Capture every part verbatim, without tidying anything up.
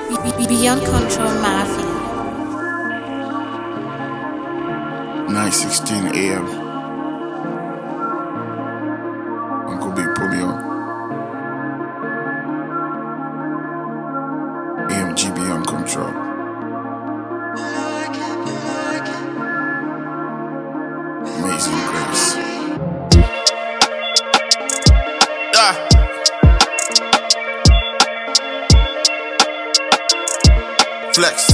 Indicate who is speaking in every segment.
Speaker 1: Beyond Control Mafia.
Speaker 2: nine sixteen a m Uncle B, pull me on. A M G Beyond Control. Amazing Grace. Ah. Flex.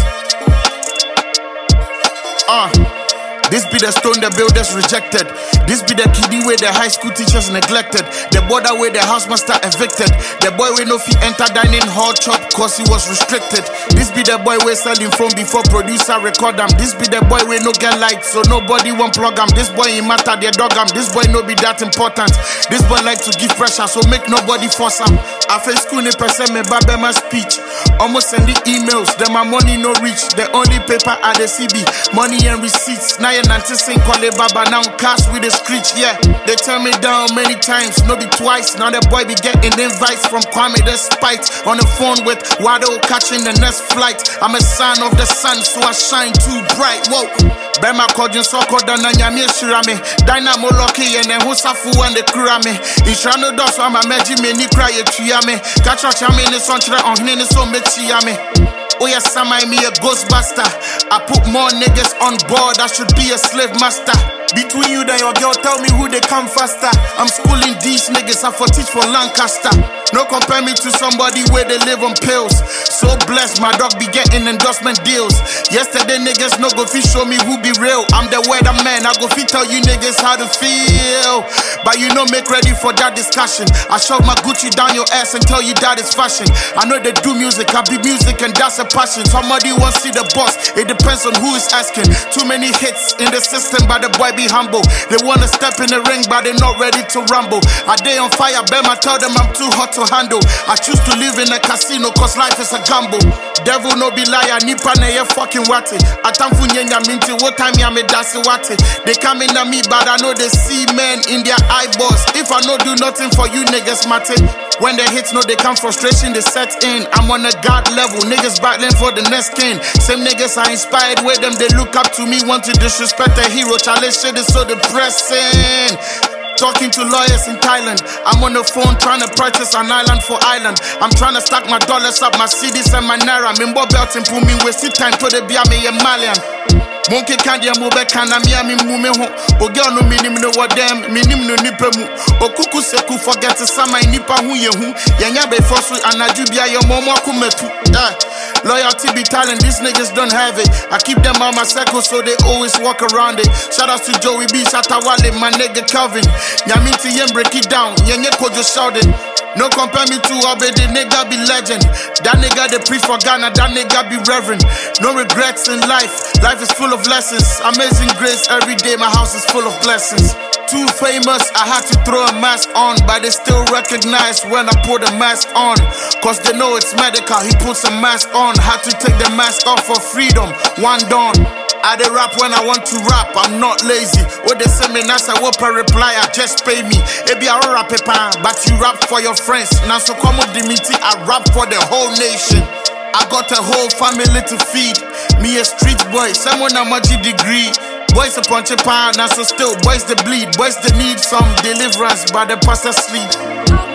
Speaker 2: Uh. This be the stone the builders rejected. This be the kiddie where the high school teachers neglected. The border where the house master evicted. The boy where no fee enter dining hall chop cause he was restricted. This be the boy where selling phone before producer record am. This be the boy where no get light so nobody won't plug am. This boy in matter their dog am. This boy no be that important. This boy like to give pressure so make nobody force am. I face school ne person me babe my speech. Almost send the emails, then my money no reach. The only paper at the C B, money and receipts. Now you nanti sing call it baba now cash with the screech. Yeah, they turn me down many times, no be twice. Now the boy be getting invites from Kwame despite. On the phone with Wado catching the next flight. I'm a son of the sun, so I shine too bright. Whoa. Bema kojin soko dana nyami shirame. Dynamo lucky and then husafu and the kurame. Inshano doso ama meji me ni cry tuyame. Kacha chame ni sonchre on hine so mechiame. Oh yes, I might be a ghostbuster. I put more niggas on board, I should be a slave master. Between you and your girl, tell me who they come faster. I'm schooling these niggas, I for teach for Lancaster. No compare me to somebody where they live on pills. So blessed, my dog be getting endorsement deals. Yesterday niggas no go fit show me who be real. I'm the weatherman, I go fit tell you niggas how to feel. But you know make ready for that discussion. I shove my Gucci down your ass and tell you that is fashion. I know they do music, I be music and that's a passion. Somebody wants see the boss, it depends on who is asking. Too many hits in the system, but the boy be humble. They wanna step in the ring, but they not ready to rumble. I day on fire, Bema tell them I'm too hot to handle. I choose to live in a casino, cause life is a gamble. Devil no be liar, nipa na ye fucking wati. Atamfu nyenya minti, what time ya me dasi wati. They come in at me, but I know they see men in their eyeballs. If I no do nothing for you niggas, mate. When the hits know they come, frustration they set in. I'm on a god level, niggas battling for the next king. Same niggas are inspired with them, they look up to me, want to disrespect a hero. Challenge shit is so depressing. Talking to lawyers in Thailand. I'm on the phone trying to purchase an island for Ireland. I'm trying to stack my dollars up, my C Ds and my naira. Mimbo belt and pull me waste time to the beer me a Malian. Monkey candy and move back and I'm yammy mume ho. Ogel no minim no what them, minim no nipemu. Okuku seku forget to sama nipa hu ye hu. Yanya be force and ajubia your momo kumetu. Yeah. Loyalty be talent, these niggas don't have it. I keep them on my circle so they always walk around it. Shout out to Joey B, Shatawale, my nigga Calvin. Nyaminti yen break it down, yenye kojo shouting. No compare me to Obey, the nigga be legend. That nigga they preach for Ghana, that nigga be reverend. No regrets in life, life is full of lessons. Amazing grace every day, my house is full of blessings. Too famous, I had to throw a mask on, but they still recognize when I put the mask on. Cause they know it's medical, he puts a mask on. Had to take the mask off for freedom, one dawn. I dey rap when I want to rap, I'm not lazy. What they say me now say what per reply, I just pay me. Ebi I rap paper, but you rap for your friends. Now so come with Dimitri, I rap for the whole nation. I got a whole family to feed. Me a street boy, someone a magic degree. Boys a punch a pan, now so still boys they bleed. Boys they need some deliverance, but the pastor sleep.